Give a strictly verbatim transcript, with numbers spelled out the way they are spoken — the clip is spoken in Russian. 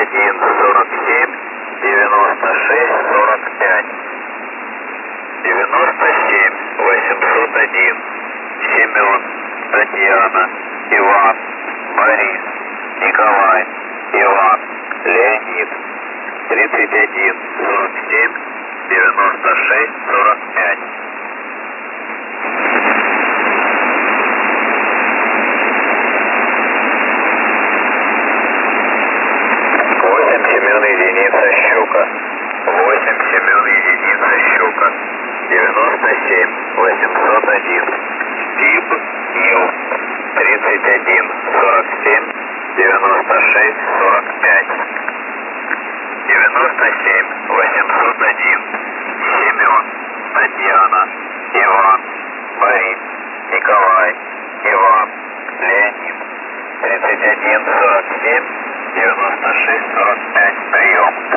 один сорок семь девяносто шесть сорок пять. девяносто семь восемьсот один Семен, Татьяна, Иван, Борис, Николай, Иван, Леонид. тридцать один сорок семь девяносто шесть сорок пять. восемь Семен единица Щука. восемь Семен единица Щука. девяносто семь восемьсот один Тип Ил. тридцать один сорок семь девяносто шесть сорок пять. девяносто семь восемьсот один Семен, Татьяна, Иван, Борис, Николай, Иван, Леонид. тридцать один сорок семь девяносто шесть сорок пять. Прием.